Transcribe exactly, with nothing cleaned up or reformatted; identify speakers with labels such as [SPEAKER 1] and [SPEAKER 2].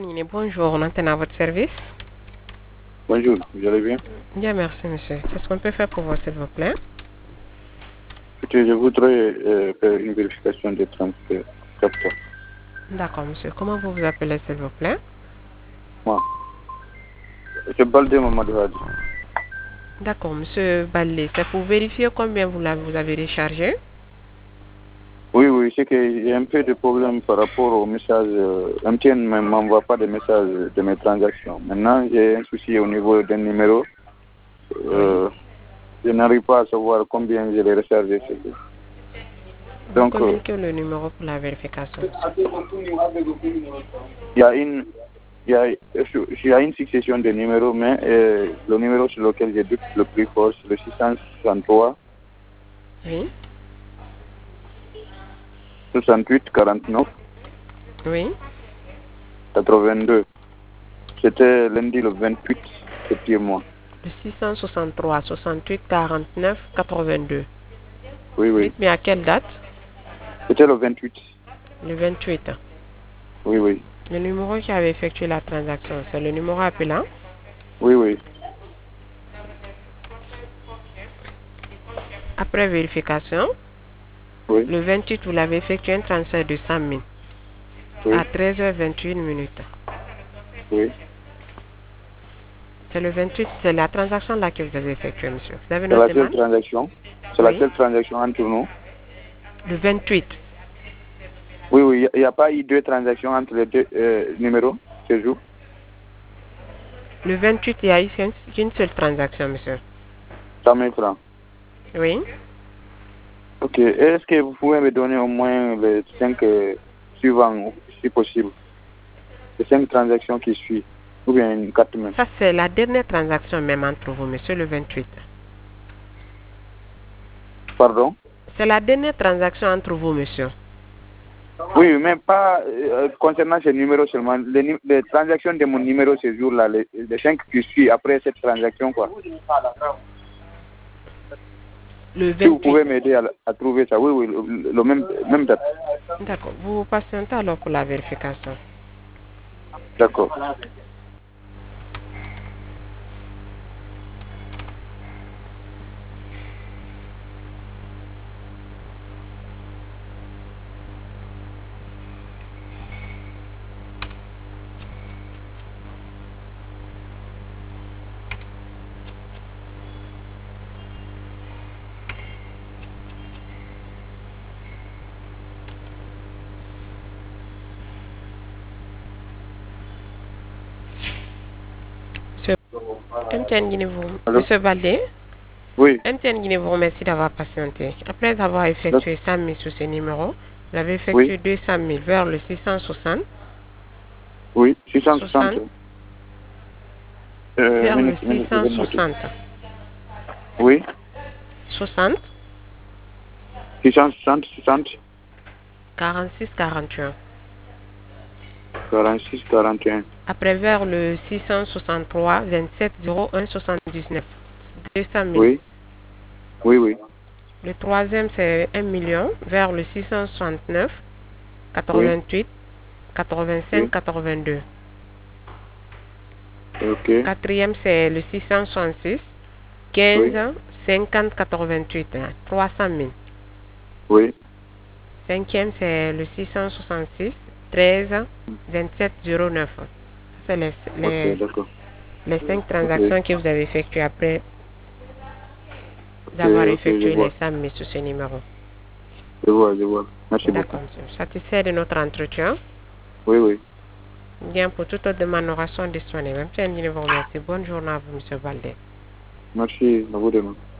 [SPEAKER 1] Bonjour, on entend à votre service.
[SPEAKER 2] Bonjour, vous allez bien?
[SPEAKER 1] Bien, merci monsieur. Qu'est-ce qu'on peut faire pour vous, s'il vous plaît?
[SPEAKER 2] Écoutez, je voudrais euh, faire une vérification de transfert.
[SPEAKER 1] D'accord monsieur. Comment vous vous appelez, s'il vous plaît?
[SPEAKER 2] Moi, c'est Baldé Mamadou Hadi.
[SPEAKER 1] D'accord monsieur Baldé. C'est pour vérifier combien vous, la, vous avez rechargé?
[SPEAKER 2] Oui, oui, c'est qu'il y a un peu de problème par rapport au message. Euh, M T N ne m'envoie pas de message de mes transactions. Maintenant, j'ai un souci au niveau d'un numéro. Euh,
[SPEAKER 1] Oui.
[SPEAKER 2] Je n'arrive pas à savoir combien je l'ai rechargé.
[SPEAKER 1] Vous
[SPEAKER 2] Donc, euh,
[SPEAKER 1] communiquez le numéro pour la vérification.
[SPEAKER 2] il y a une, il y a, il y a une succession de numéros, mais euh, le numéro sur lequel je doute le plus fort, c'est le six cent soixante-trois.
[SPEAKER 1] Oui.
[SPEAKER 2] soixante-huit quarante-neuf
[SPEAKER 1] Oui.
[SPEAKER 2] quatre-vingt-deux. C'était lundi le vingt-huit septième mois.
[SPEAKER 1] Le six cent soixante-trois, soixante-huit, quarante-neuf, quatre-vingt-deux.
[SPEAKER 2] Oui, oui.
[SPEAKER 1] Dites-moi à quelle date?
[SPEAKER 2] C'était le vingt-huit.
[SPEAKER 1] Le vingt-huit.
[SPEAKER 2] Oui, oui.
[SPEAKER 1] Le numéro qui avait effectué la transaction, c'est le numéro appelant?
[SPEAKER 2] Oui, oui.
[SPEAKER 1] Après vérification,
[SPEAKER 2] Oui,
[SPEAKER 1] le vingt-huit, vous l'avez effectué un transfert de cent mille
[SPEAKER 2] oui,
[SPEAKER 1] à treize heures vingt-et-une minutes.
[SPEAKER 2] oui.
[SPEAKER 1] C'est le vingt-huit, c'est la transaction là que vous avez effectuée, monsieur. Vous avez
[SPEAKER 2] C'est la
[SPEAKER 1] noté,
[SPEAKER 2] seule
[SPEAKER 1] mal?
[SPEAKER 2] transaction. C'est la
[SPEAKER 1] Oui.
[SPEAKER 2] seule transaction entre nous.
[SPEAKER 1] Le vingt-huit.
[SPEAKER 2] Oui, oui. Il n'y a pas eu deux transactions entre les deux euh, numéros ce jour.
[SPEAKER 1] Le vingt-huit, il y a eu qu'une qu'une seule transaction, monsieur.
[SPEAKER 2] cent mille francs.
[SPEAKER 1] Oui.
[SPEAKER 2] Ok. Est-ce que vous pouvez me donner au moins les cinq euh, suivants, si possible? Les cinq transactions qui suivent. Ou bien une quatre même.
[SPEAKER 1] Ça, c'est la dernière transaction même entre vous, monsieur, le vingt-huit.
[SPEAKER 2] Pardon?
[SPEAKER 1] C'est la dernière transaction entre vous, monsieur.
[SPEAKER 2] Oui, mais pas euh, concernant ce numéro seulement. Les, les transactions de mon numéro ce jour-là, les, les cinq qui suivent après cette transaction, quoi.
[SPEAKER 1] Le
[SPEAKER 2] Si vous
[SPEAKER 1] vingt-huit.
[SPEAKER 2] pouvez m'aider à, à trouver ça, oui, oui, le, le même, même date.
[SPEAKER 1] D'accord. Vous patientez alors pour la vérification.
[SPEAKER 2] D'accord.
[SPEAKER 1] Monsieur M T N Guinée vous...
[SPEAKER 2] Allô?
[SPEAKER 1] Monsieur Baldé,
[SPEAKER 2] Oui.
[SPEAKER 1] M T N Guinée vous remercie d'avoir patienté. Après avoir effectué cent mille sur ce numéro, vous avez
[SPEAKER 2] Oui.
[SPEAKER 1] effectué deux cent mille vers le six cent soixante.
[SPEAKER 2] Oui. six cent soixante.
[SPEAKER 1] soixante
[SPEAKER 2] Euh,
[SPEAKER 1] vers le
[SPEAKER 2] minute, minute, je vais noter.
[SPEAKER 1] six cent soixante.
[SPEAKER 2] Oui.
[SPEAKER 1] soixante.
[SPEAKER 2] six cent soixante, soixante.
[SPEAKER 1] quarante-six, quarante-et-un.
[SPEAKER 2] quarante-six, quarante et un.
[SPEAKER 1] Après vers le six cent soixante-trois, vingt-sept, zéro un, soixante-dix-neuf. deux cent mille.
[SPEAKER 2] Oui. Oui, oui.
[SPEAKER 1] Le troisième, c'est un million vers le six cent soixante-neuf,
[SPEAKER 2] Oui.
[SPEAKER 1] quatre-vingt-huit, quatre-vingt-cinq,
[SPEAKER 2] Oui.
[SPEAKER 1] quatre-vingt-deux.
[SPEAKER 2] Ok.
[SPEAKER 1] Quatrième, c'est le six cent soixante-six,
[SPEAKER 2] Oui.
[SPEAKER 1] quinze, cinquante, quatre-vingt-huit, hein, trois cent mille.
[SPEAKER 2] Oui.
[SPEAKER 1] Cinquième, c'est le six cent soixante-six, treize, vingt-sept, zéro neuf. C'est les,
[SPEAKER 2] Ok,
[SPEAKER 1] les,
[SPEAKER 2] d'accord.
[SPEAKER 1] les cinq
[SPEAKER 2] Ok.
[SPEAKER 1] transactions que vous avez effectuées après
[SPEAKER 2] Ok,
[SPEAKER 1] d'avoir
[SPEAKER 2] ok, je
[SPEAKER 1] effectué les
[SPEAKER 2] vois.
[SPEAKER 1] sommes sur ce numéro.
[SPEAKER 2] Je vois, je vois. Merci beaucoup.
[SPEAKER 1] D'accord, monsieur. Satisfait de notre entretien.
[SPEAKER 2] Oui, oui.
[SPEAKER 1] Bien, pour toute autre demande, nous restons disponibles. Même si vous remercie. Bonne journée à vous, monsieur Valdez.
[SPEAKER 2] Merci, à vous demain.